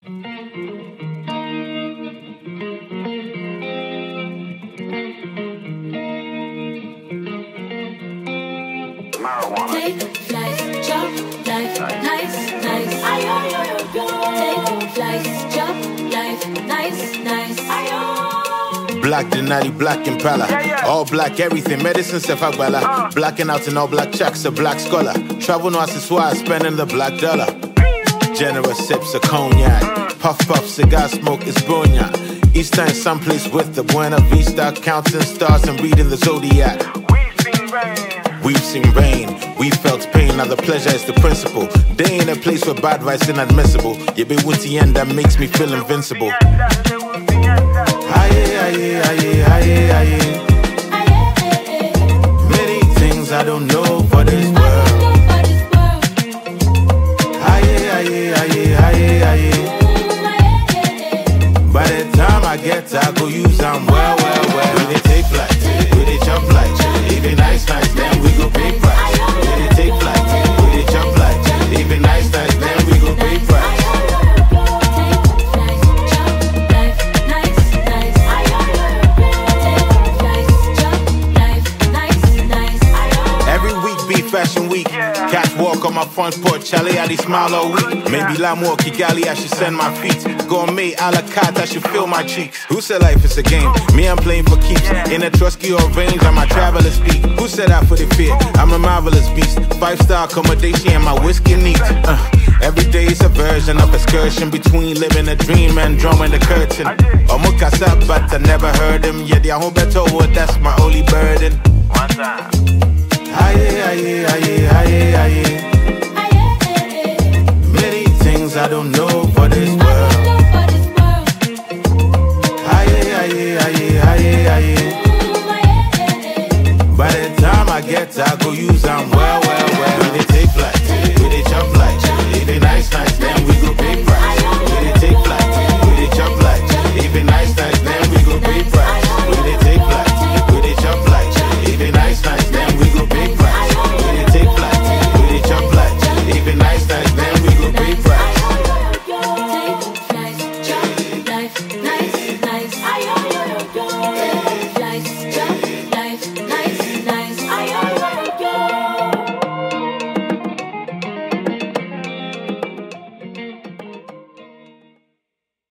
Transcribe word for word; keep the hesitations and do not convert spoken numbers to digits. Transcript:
Take flights, jump life, nice, nice. Take flights, jump life, nice, nice. Black Denali, black Impala. All black everything, medicine Sefagbala. Blacking out in all black checks, a black scholar. Travel no accessoires, spending the black dollar. Generous sips of cognac. Puff puff, cigar smoke is Bronya. Easter in someplace with the Buena Vista. Counting stars and reading the Zodiac. We've seen rain, we felt pain, now the pleasure is the principle. They ain't a place where bad vibes inadmissible. You be witty and that makes me feel invincible. Aye, aye, aye, aye, aye. Many things I don't know for this world. Aye, aye, aye, aye, aye. By the time I get to, I go use them well, well, well. We they take flight, we they jump like. Even nice, nice, then we go pay price. We they take flight, we they jump like. Even nice, nice, then we go pay price. Every week be fashion week. Catwalk on my front porch, Charlie, I smile all week. Maybe Lamore, Kigali, I should send my feet. Gourmet, a la carte, I should fill my cheeks. Who said life is a game? Me, I'm playing for keeps. In a Trusky or range, I'm a traveler speak. Who said I for the fear? I'm a marvelous beast. Five-star accommodation and my whiskey neat. Uh, every day is a version of excursion between living a dream and drawing the curtain. Omukasa, but I never heard him. Yeah, the whole better word, that's my only burden. One time. Aye, aye, aye, aye, aye. Many things I don't know for this.